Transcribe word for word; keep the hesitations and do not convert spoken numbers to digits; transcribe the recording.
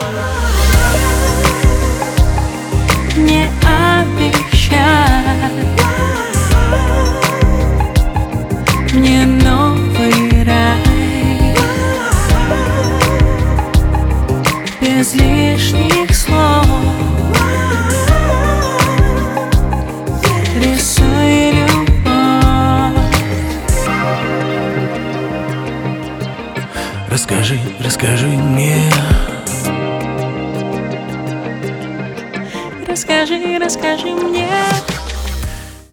Не обещай мне новый рай без лишних слов. Рисуй любовь. Расскажи, расскажи мне. Расскажи, расскажи мне.